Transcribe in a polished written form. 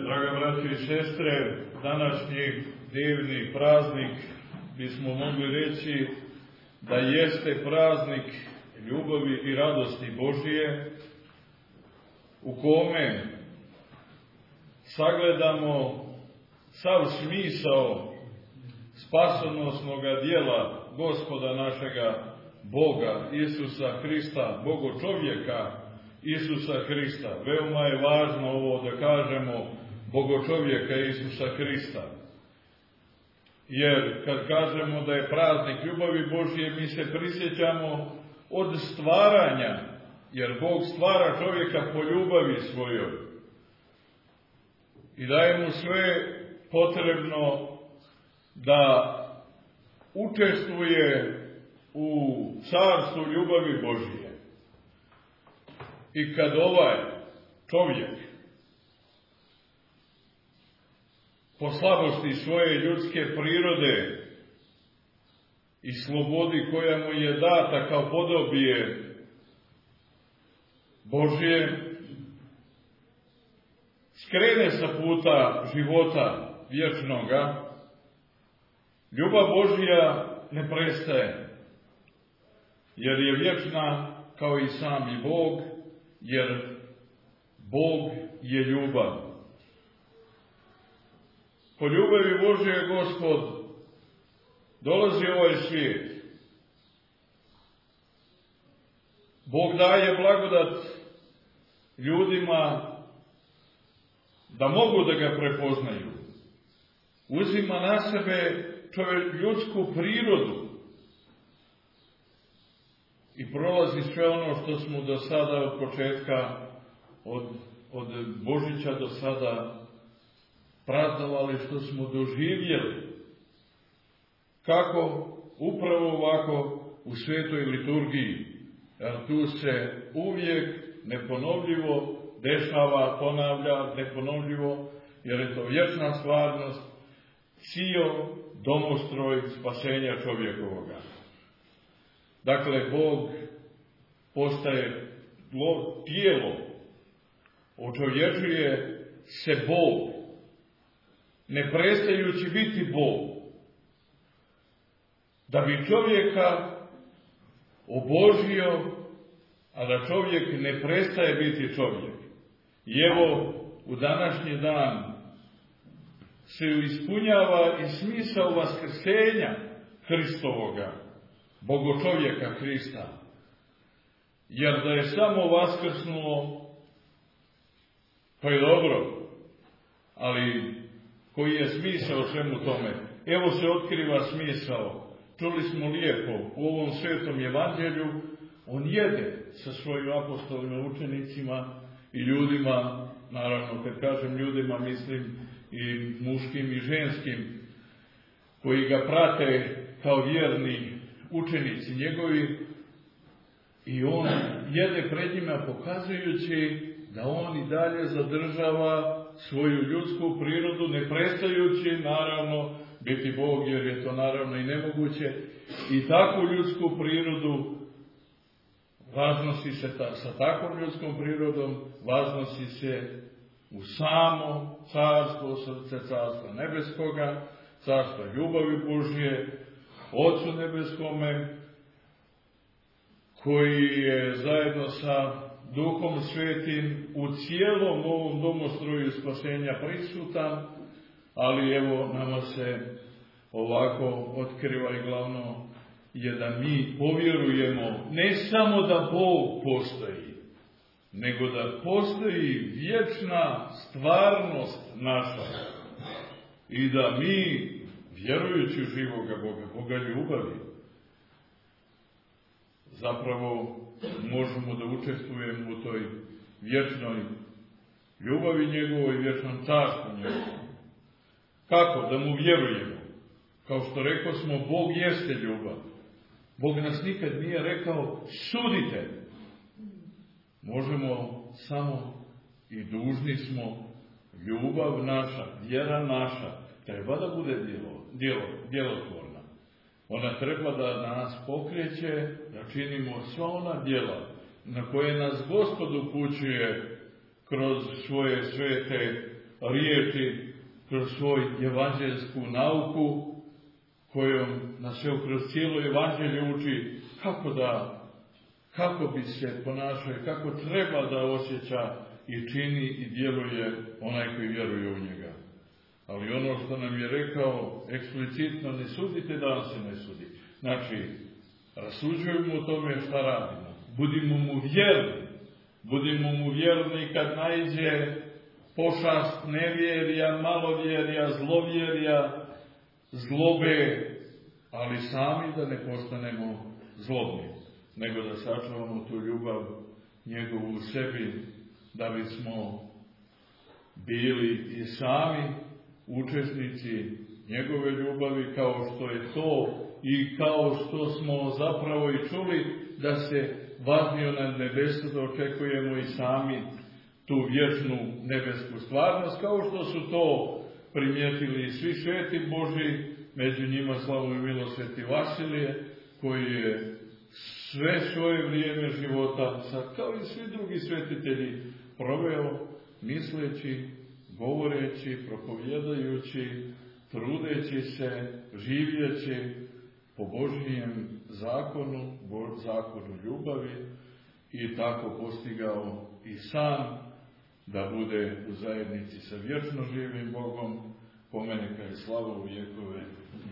Draga braćo i sestre, današnji divni praznik bismo mogli reći da jeste praznik ljubavi i radosti Božije, u kome sagledamo sav smisao spasonosnoga djela Gospoda našega Boga, Isusa Hrista, Bogočovjeka Isusa Hrista. Veoma je važno ovo da kažemo Bogočovjeka Isusa Hrista. Jer kad kažemo da je praznik ljubavi Božije, mi se prisjećamo od stvaranja, jer Bog stvara čovjeka po ljubavi svojoj i daje mu sve potrebno da učestvuje u carstvu ljubavi Božije. I kad ovaj čovjek po slabosti svoje ljudske prirode i slobodi koja mu je data kao podobije Božije, skrene sa puta života vječnoga, ljubav Božja ne prestaje, jer je vječna kao i sami Bog, jer Bog je ljubav. Po ljubavi Božje Gospod dolazi u ovaj svijet. Bog daje blagodat ljudima da mogu da ga prepoznaju. Uzima na sebe ljudsku prirodu i prolazi sve ono što smo do sada od početka, od Božića do sada praznovali, što smo doživjeli. Kako? Upravo ovako u svetoj liturgiji. Jer tu se uvijek neponovljivo dešava, ponavlja neponovljivo, jer je to vječna stvarnost, cio domostroj spasenja čovjekovoga. Dakle, Bog postaje tijelo, očovječuje se Bog, ne prestajući biti Bog, da bi čovjeka obožio, a da čovjek ne prestaje biti čovjek. I evo, u današnji dan se ispunjava i smisao vaskrsenja Hristovoga, Bogočovjeka Hrista. Jer da je samo vaskrsnulo, to je dobro, ali koji je smisao svemu tome? Evo se otkriva smisao. Čuli smo lijepo u ovom svetom evanđelju, on jede sa svojim apostolima, učenicima i ljudima, naravno kad kažem ljudima mislim i muškim i ženskim, koji ga prate kao vjerni učenici njegovi, i on jede pred njima pokazujući da on i dalje zadržava svoju ljudsku prirodu, ne prestajući naravno biti Bog, jer je to naravno i nemoguće, i takvu ljudsku prirodu važnosti se sa takvom ljudskom prirodom važnosti se u samo carstvo, srce carstva nebeskoga, carstva ljubavi Božje, Otcu nebeskome, koji je zajedno sa Duhom Svetim u cijelom ovom domostroju spasenja prisutan, ali evo nama se ovako otkriva i glavno je da mi povjerujemo ne samo da Bog postoji, nego da postoji vječna stvarnost naša i da mi, vjerujući u živoga Boga, Boga ljubavi, zapravo možemo da učestvujemo u toj vječnoj ljubavi njegovoj, vječnom carstvu njegovom. Kako? Da mu vjerujemo. Kao što rekao smo, Bog jeste ljubav. Bog nas nikad nije rekao sudite. Možemo samo i dužni smo, ljubav naša, vjera naša, treba da bude djelotvorna. Ona treba da nas pokreće, da činimo sva ona djela na koje nas Gospod upućuje kroz svoje svete riječi, kroz svoju evanđelsku nauku, kojom nas evo kroz cijelo evanđelje uči kako bi se ponašao, kako treba da osjeća i čini i djeluje onaj koji vjeruje u njega. Ali ono što nam je rekao eksplicitno, ne sudite da vam se ne sudi. Znači, rasuđujemo o tome šta radimo. Budimo mu vjerni kad naiđe pošast nevjerja, malovjerja, zlovjerja, zlobe, ali sami da ne postanemo zlobni, nego da sačuvamo tu ljubav njegovu u sebi, da bismo bili i sami učesnici njegove ljubavi, kao što je to i kao što smo zapravo i čuli da se vaznio na nebesu, da očekujemo i sami tu vječnu nebesku stvarnost, kao što su to primijetili svi sveti Božji, među njima slavu i milosveti Vasilije, koji je sve svoje vrijeme života, kao i svi drugi svetitelji, proveo misleći, govoreći, propovjedajući, trudeći se, živjeći po Božjem zakonu, zakonu ljubavi, i tako postigao i sam da bude u zajednici sa vječno živim Bogom, kome neka je slava u vjekove.